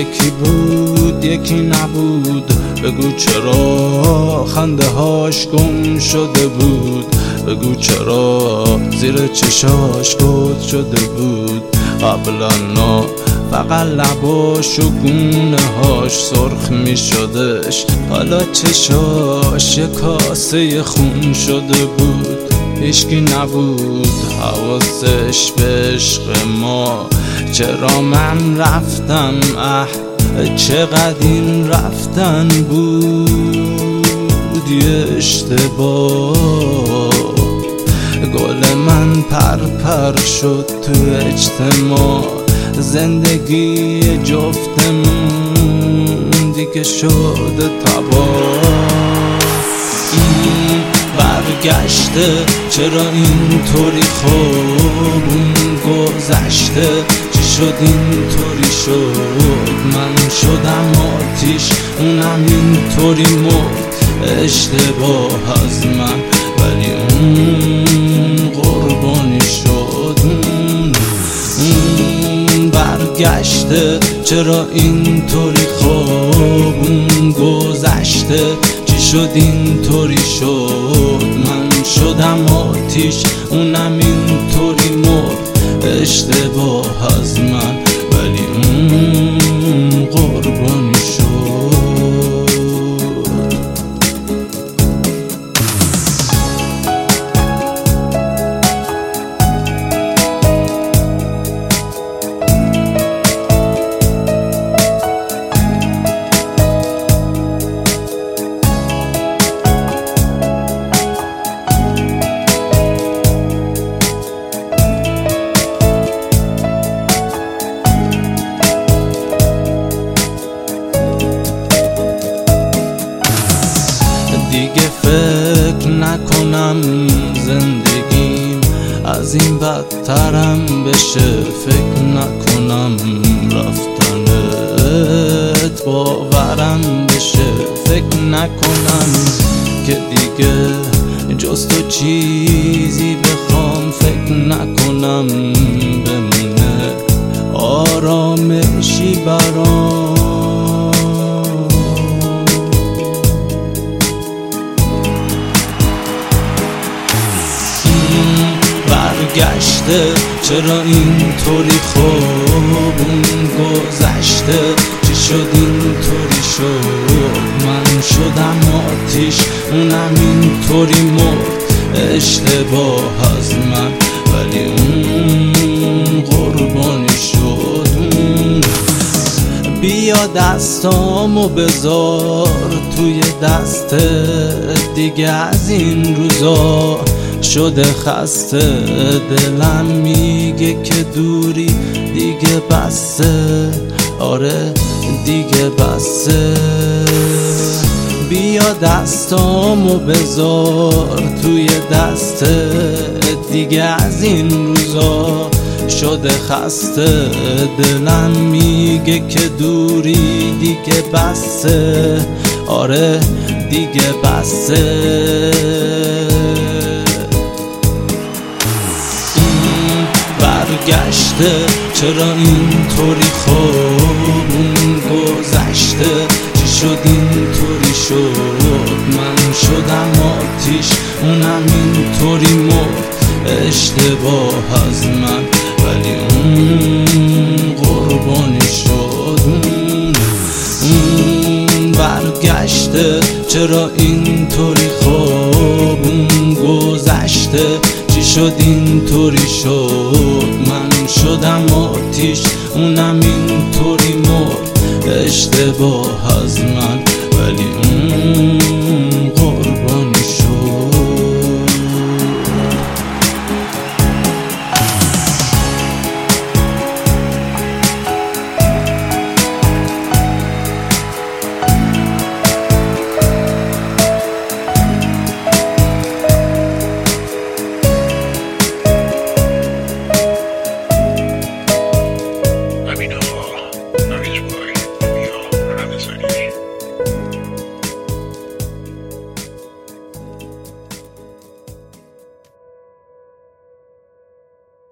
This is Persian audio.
یکی بود یکی نبود، بگو چرا خنده هاش گم شده بود، بگو چرا زیر چشاش گود شده بود. قبلا نه فقط لباش و گونه هاش سرخ می شدش، حالا چشاش یه کاسه خون شده بود. هیچکی نبود حواسش به عشق ما، چرا من رفتم چقدر این رفتن بود یه اشتباه. گل من پر شد تو اجتماع، زندگی جفتمون دیگه شده تباه. این برگشته چرا اینطوری خوب اون گذشته، چی شد اینطوری شد، من شدم آتیش اونم اینطوری مرد. اشتباه از من ولی اون قربانی شد. برگشته چرا اینطوری خوب اون گذشته، چی شد اینطوری شد، من شدم آتیش اونم اینطوری مرد. اشتباه از من ولی اون قربانی شد. دیگه فکر نکنم زندگیم از این بدترم بشه، فکر نکنم رفتنت باورم بشه، فکر نکنم که دیگه جز تو چیزی بخوام، فکر نکنم بمونه آرامشی برام. برگشته چرا اینطوری خوب اون گذشته، چی شد اینطوری شد، من شدم آتیش اونم اینطوری مرد. اشتباه از من ولی اون قربانی شد. بیا دستامو بذار توی دست دیگه، از این روزا شده خسته، دلم میگه که دوری دیگه بسه، آره دیگه بسه. بیا دستامو بذار توی دست دیگه، از این روزا شده خسته، دلم میگه که دوری دیگه بسه، آره دیگه بسه. برگشته چرا اینطوری خوب اون گذشته، چی شد اینطوری شد، من شدم آتیش اونم اینطوری مرد. اشتباه از من ولی اون قربانی شد. برگشته چرا اینطوری خوب اون گذشته، چی شد اینطوری شد، من شدم آتیش اونم اینطوری مرد. اشتباه از من